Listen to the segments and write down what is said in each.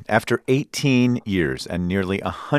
After 18 years and nearly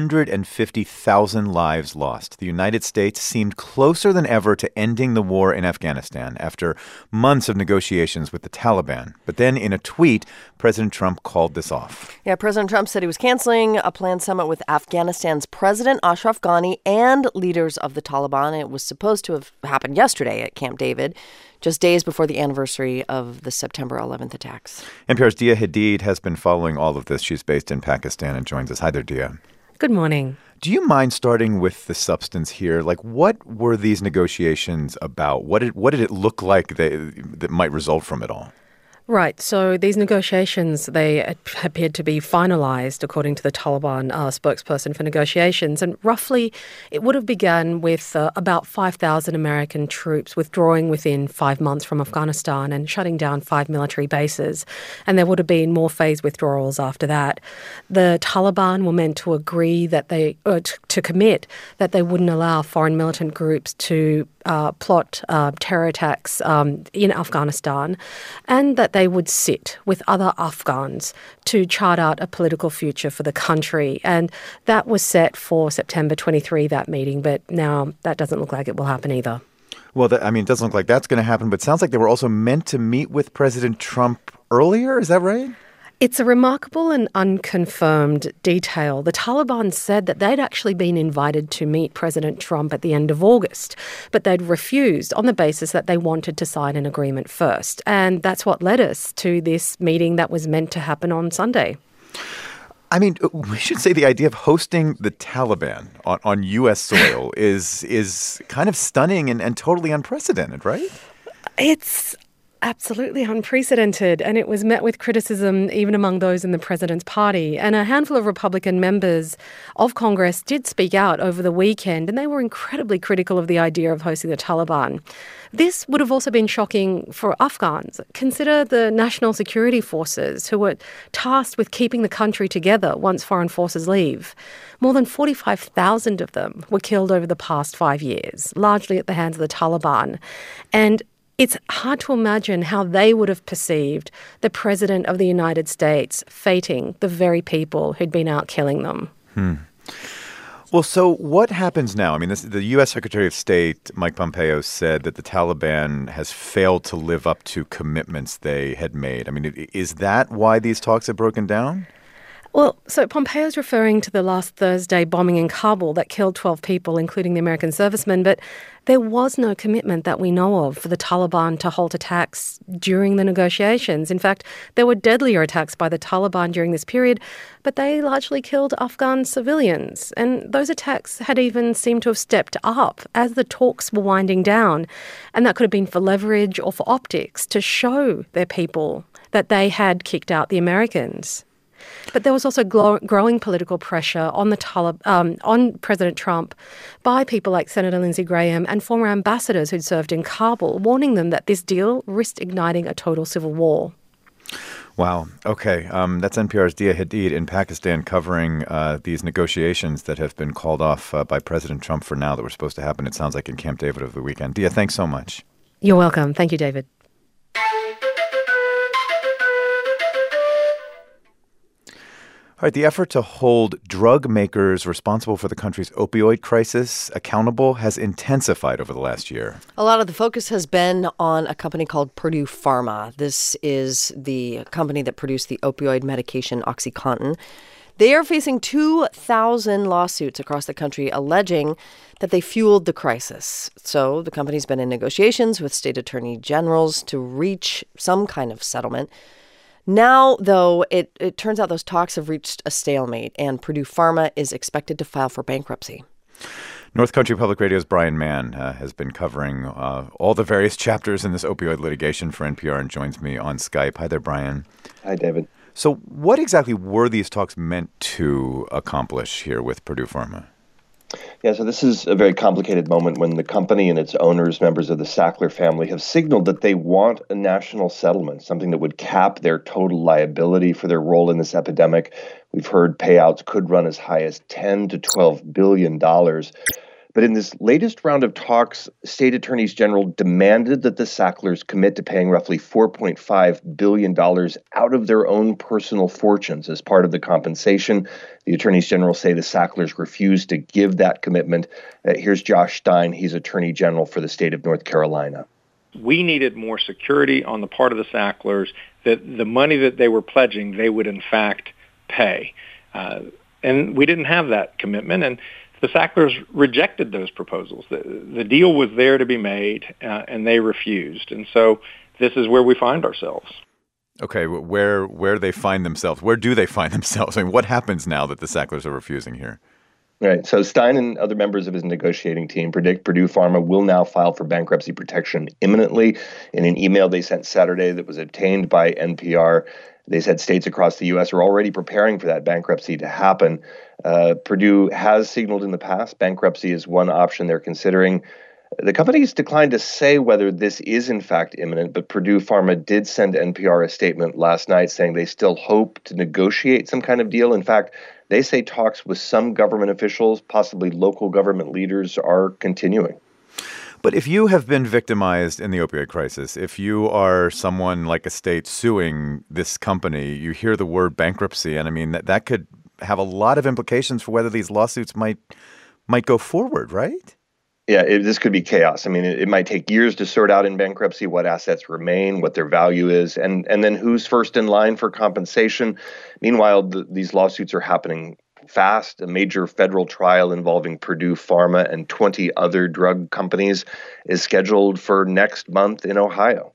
150,000 lives lost, the United States seemed closer than ever to ending the war in Afghanistan after months of negotiations with the Taliban. But then in a tweet, President Trump called this off. Yeah, President Trump said he was canceling a planned summit with Afghanistan's President Ashraf Ghani and leaders of the Taliban. It was supposed to have happened yesterday at Camp David, just days before the anniversary of the September 11th attacks. NPR's Dia Hadid has been following all of this. She's based in Pakistan and joins us. Hi there, Dia. Good morning. Do you mind starting with the substance here? Like, what were these negotiations about? What did it look like that might result from it all? Right. So these negotiations, they appeared to be finalized, according to the Taliban spokesperson for negotiations. And roughly, it would have begun with about 5,000 American troops withdrawing within 5 months from Afghanistan and shutting down 5 military bases. And there would have been more phased withdrawals after that. The Taliban were meant to agree that to commit that they wouldn't allow foreign militant groups to plot terror attacks in Afghanistan, and that they would sit with other Afghans to chart out a political future for the country. And that was set for September 23, that meeting, but now that doesn't look like it will happen either. Well, it doesn't look like that's going to happen, but it sounds like they were also meant to meet with President Trump earlier. Is that right? It's a remarkable and unconfirmed detail. The Taliban said that they'd actually been invited to meet President Trump at the end of August, but they'd refused on the basis that they wanted to sign an agreement first. And that's what led us to this meeting that was meant to happen on Sunday. I mean, we should say the idea of hosting the Taliban on U.S. soil is kind of stunning and totally unprecedented, right? It's absolutely unprecedented, and it was met with criticism even among those in the president's party. And a handful of Republican members of Congress did speak out over the weekend, and they were incredibly critical of the idea of hosting the Taliban. This would have also been shocking for Afghans. Consider the national security forces who were tasked with keeping the country together once foreign forces leave. More than 45,000 of them were killed over the past 5 years, largely at the hands of the Taliban. And it's hard to imagine how they would have perceived the President of the United States fating the very people who'd been out killing them. Well, so what happens now? I mean, the U.S. Secretary of State, Mike Pompeo, said that the Taliban has failed to live up to commitments they had made. I mean, is that why these talks have broken down? Well, so Pompeo's referring to the last Thursday bombing in Kabul that killed 12 people, including the American servicemen, but there was no commitment that we know of for the Taliban to halt attacks during the negotiations. In fact, there were deadlier attacks by the Taliban during this period, but they largely killed Afghan civilians. And those attacks had even seemed to have stepped up as the talks were winding down. And that could have been for leverage or for optics to show their people that they had kicked out the Americans. But there was also growing political pressure on on President Trump by people like Senator Lindsey Graham and former ambassadors who'd served in Kabul, warning them that this deal risked igniting a total civil war. Wow. Okay. That's NPR's Dia Hadid in Pakistan covering these negotiations that have been called off by President Trump for now that were supposed to happen, it sounds like, in Camp David over the weekend. Dia, thanks so much. You're welcome. Thank you, David. All right, the effort to hold drug makers responsible for the country's opioid crisis accountable has intensified over the last year. A lot of the focus has been on a company called Purdue Pharma. This is the company that produced the opioid medication OxyContin. They are facing 2,000 lawsuits across the country alleging that they fueled the crisis. So the company's been in negotiations with state attorney generals to reach some kind of settlement. Now, though, it turns out those talks have reached a stalemate, and Purdue Pharma is expected to file for bankruptcy. North Country Public Radio's Brian Mann has been covering all the various chapters in this opioid litigation for NPR and joins me on Skype. Hi there, Brian. Hi, David. So what exactly were these talks meant to accomplish here with Purdue Pharma? Yeah, so this is a very complicated moment when the company and its owners, members of the Sackler family, have signaled that they want a national settlement, something that would cap their total liability for their role in this epidemic. We've heard payouts could run as high as $10 to $12 billion. But in this latest round of talks, state attorneys general demanded that the Sacklers commit to paying roughly $4.5 billion out of their own personal fortunes as part of the compensation. The attorneys general say the Sacklers refused to give that commitment. Here's Josh Stein. He's attorney general for the state of North Carolina. We needed more security on the part of the Sacklers that the money that they were pledging, they would in fact pay. And we didn't have that commitment, and the Sacklers rejected those proposals. The deal was there to be made, and they refused. And so this is where we find ourselves. Okay, where they find themselves? Where do they find themselves? I mean, what happens now that the Sacklers are refusing here? Right. So Stein and other members of his negotiating team predict Purdue Pharma will now file for bankruptcy protection imminently. In an email they sent Saturday that was obtained by NPR, they said states across the U.S. are already preparing for that bankruptcy to happen. Purdue has signaled in the past bankruptcy is one option they're considering. The companies declined to say whether this is in fact imminent, but Purdue Pharma did send NPR a statement last night saying they still hope to negotiate some kind of deal. In fact, they say talks with some government officials, possibly local government leaders, are continuing. But if you have been victimized in the opioid crisis, if you are someone like a state suing this company, you hear the word bankruptcy, and I mean, that could have a lot of implications for whether these lawsuits might go forward, right? Yeah, this could be chaos. I mean, it might take years to sort out in bankruptcy what assets remain, what their value is, and then who's first in line for compensation. Meanwhile, these lawsuits are happening fast. A major federal trial involving Purdue Pharma and 20 other drug companies is scheduled for next month in Ohio.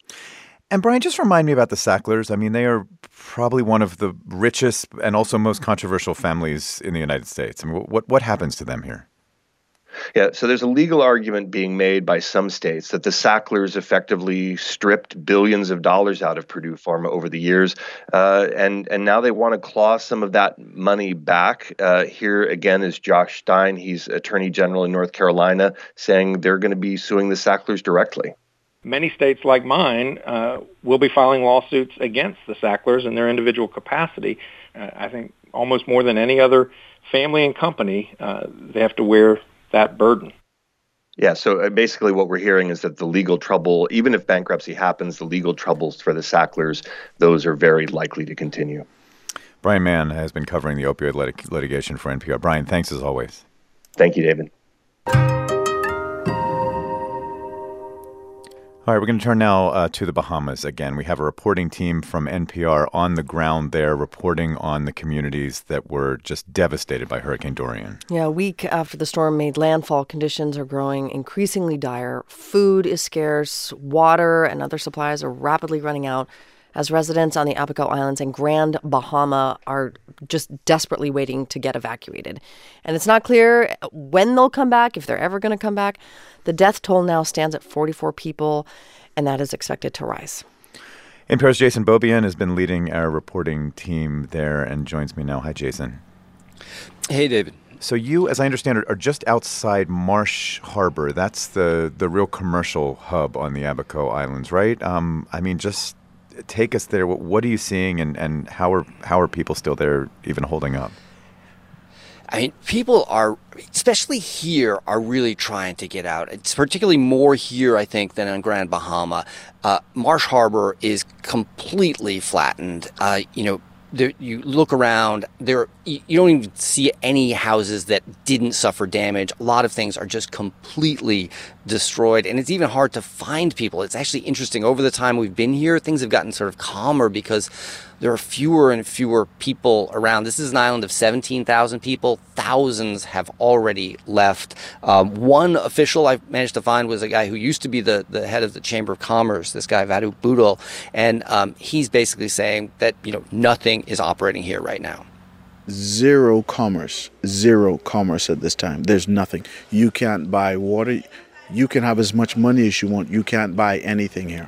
And Brian, just remind me about the Sacklers. I mean, they are probably one of the richest and also most controversial families in the United States. I mean, what happens to them here? Yeah, so there's a legal argument being made by some states that the Sacklers effectively stripped billions of dollars out of Purdue Pharma over the years, and now they want to claw some of that money back. Here again is Josh Stein. He's Attorney General in North Carolina, saying they're going to be suing the Sacklers directly. Many states like mine will be filing lawsuits against the Sacklers in their individual capacity. I think almost more than any other family and company, they have to wear that burden. Yeah, so basically what we're hearing is that the legal trouble, even if bankruptcy happens, the legal troubles for the Sacklers, those are very likely to continue. Brian Mann has been covering the opioid litigation for NPR. Brian, thanks as always. Thank you, David. All right, we're going to turn now to the Bahamas again. We have a reporting team from NPR on the ground there reporting on the communities that were just devastated by Hurricane Dorian. Yeah, a week after the storm made landfall, conditions are growing increasingly dire. Food is scarce, water and other supplies are rapidly running out as residents on the Abaco Islands and Grand Bahama are just desperately waiting to get evacuated. And it's not clear when they'll come back, if they're ever going to come back. The death toll now stands at 44 people, and that is expected to rise. NPR's Jason Beaubien has been leading our reporting team there and joins me now. Hi, Jason. Hey, David. So you, as I understand it, are just outside Marsh Harbor. That's the real commercial hub on the Abaco Islands, right? I mean, just take us there. What are you seeing, and how are people still there even holding up? I mean, people are, especially here, are really trying to get out. It's particularly more here, I think, than on Grand Bahama. Marsh Harbor is completely flattened. You look around, you don't even see any houses that didn't suffer damage. A lot of things are just completely destroyed, and it's even hard to find people. It's actually interesting. Over the time we've been here, things have gotten sort of calmer because there are fewer and fewer people around. This is an island of 17,000 people. Thousands have already left. One official I managed to find was a guy who used to be the head of the Chamber of Commerce, this guy, Vadu Budal, and he's basically saying that, nothing is operating here right now. Zero commerce at this time. There's nothing. You can't buy water. You can have as much money as you want. You can't buy anything here.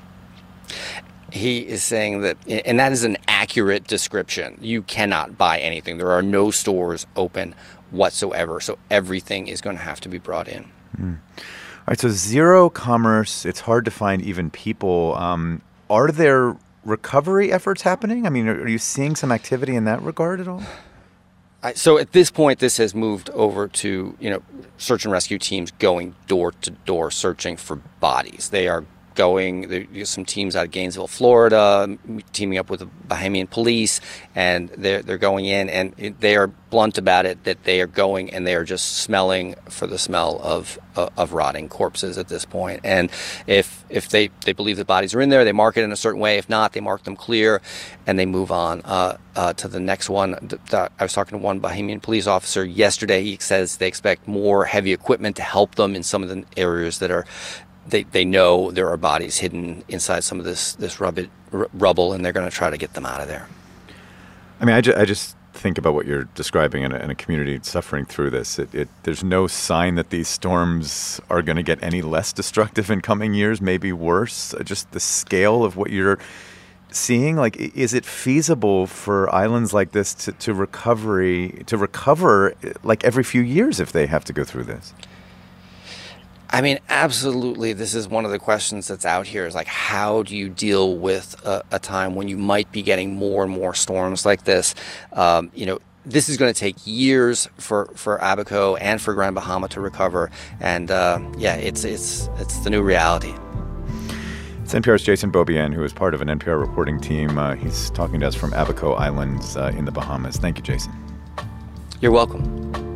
He is saying that, and that is an accurate description. You cannot buy anything. There are no stores open whatsoever. So everything is going to have to be brought in. All right. So zero commerce. It's hard to find even people. Are there recovery efforts happening? I mean, are you seeing some activity in that regard at all? So at this point, this has moved over to, search and rescue teams going door to door searching for bodies. They are there's some teams out of Gainesville, Florida, teaming up with the Bahamian police, and they're going in, and they are blunt about it that they are going and they are just smelling for the smell of rotting corpses at this point. And if they believe the bodies are in there, they mark it in a certain way. If not, they mark them clear, and they move on to the next one. I was talking to one Bahamian police officer yesterday. He says they expect more heavy equipment to help them in some of the areas that are. They know there are bodies hidden inside some of this rubble, and they're going to try to get them out of there. I mean, I just think about what you're describing in a community suffering through this. There's no sign that these storms are going to get any less destructive in coming years, maybe worse. Just the scale of what you're seeing, like, is it feasible for islands like this to recover like every few years if they have to go through this? I mean, absolutely. This is one of the questions that's out here is like, how do you deal with a time when you might be getting more and more storms like this? This is going to take years for Abaco and for Grand Bahama to recover. And it's the new reality. It's NPR's Jason Beaubien, who is part of an NPR reporting team. He's talking to us from Abaco Islands in the Bahamas. Thank you, Jason. You're welcome.